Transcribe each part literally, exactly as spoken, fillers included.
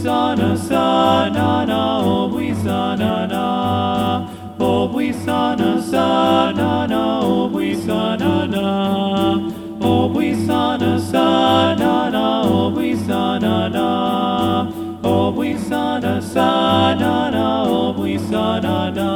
sana sana na obwi sana na obwi sana sana na obwi sana na obwi sana sana na obwi sana na obwi sana sana na obwi sana na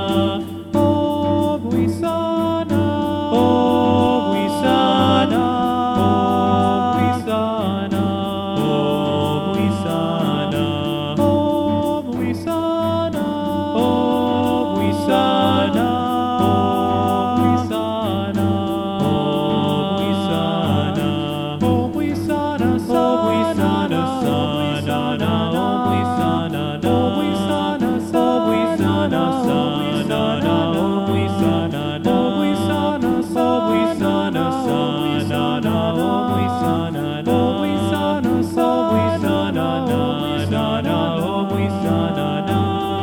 obwi sana obwi sana obwi sana obwi sana obwi sana obwi sana obwi sana obwi sana obwi sana obwi sana sana na obwi sana na obwi sana obwi sana sana na obwi sana na obwi sana obwi sana sana na obwi sana na obwi sana obwi sana na na na obwi sana na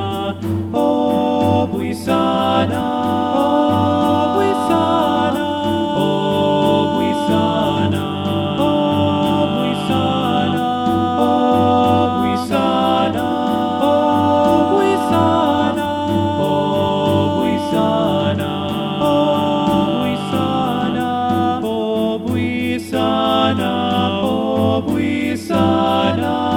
obwi sana obwi sana obwi sana obwi sana obwi sana obwi sana obwi sana obwi sana obwi sana obwi sana